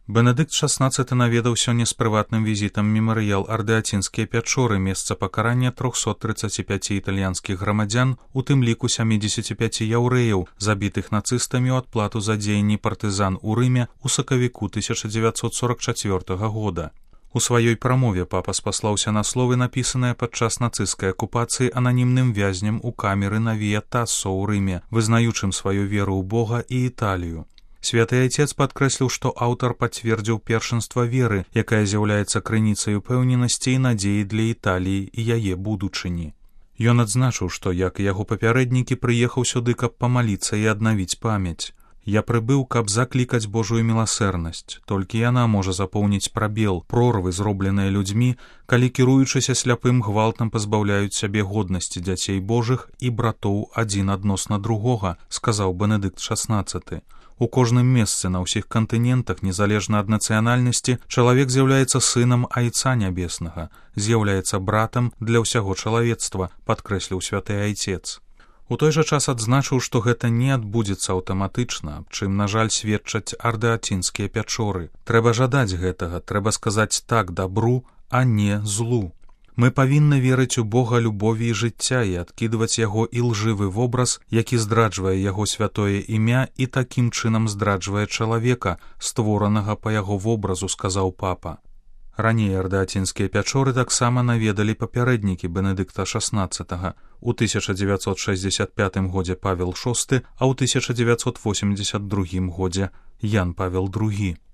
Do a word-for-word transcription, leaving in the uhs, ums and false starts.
Бенедыкт шаснаццаты наведаў сёння з прыватным візітам мемарыял Ардеацінскія пячоры, месца пакарання трохсот трыццаці пяці італьянскіх грамадзян, у тым ліку сямідзесяці пяці яўрэяў, забітых нацыстамі ў адплату за дзеянні партызан у Рыме ў сакавіку тысяча дзевяцьсот сорак чацвёртага года. У сваёй прамове папа спаслаўся на словы, напісаныя падчас нацысцкай акупацыі ананімным вязням у камеры на Віа Тассо ў Рыме, вызнаючым сваю веру ў Бога і Італію. Святы Айцец падкрэсліў, што аўтар пацвердзіў першынства веры, якая з'яўляецца крыніцай упэўненасці і надзеі для Італіі і яе будучыні. Ён адзначыў, што, як і яго папярэднікі, прыехаў сюды, каб памаліцца і аднавіць памяць. «Я прыбыў, каб заклікаць Божую міласэрнасць. Толькі яна можа запоўніць прабел, прорвы, зробленыя людзьмі, калі, кіруючыся сляпым гвалтам, пазбаўляюць сябе годнасці дзяцей Божых і братоў адзін адносна другога», сказаў Бенедыкт шаснаццаты. У кожным месцы на ўсіх кантынентах, незалежна ад нацыянальнасці, чалавек з'яўляецца сынам Айца Нябеснага, з'яўляецца братам для ўсяго чалавецтва, падкрэсліў святы Айцец. У той жа час адзначыў, што гэта не адбудзецца аўтаматычна, аб чым, на жаль, сведчаць Ардеацінскія пячоры. Трэба жадаць гэтага, трэба сказаць так дабру, а не злу. Мы павінны верыць у Бога любові і жыцця і адкідваць яго ілжывы вобраз, які здраджвае яго святое імя і такім чынам здраджвае чалавека, створанага па яго вобразу, сказаў папа. Раней Ардеацінскія пячоры таксама наведалі папярэднікі Бенедыкта шаснаццатага. У тысяча дзевяцьсот шэсцьдзесят пятым годзе Павел шосты, а ў тысяча дзевяцьсот восемьдзесят другім годзе Ян Павел другі.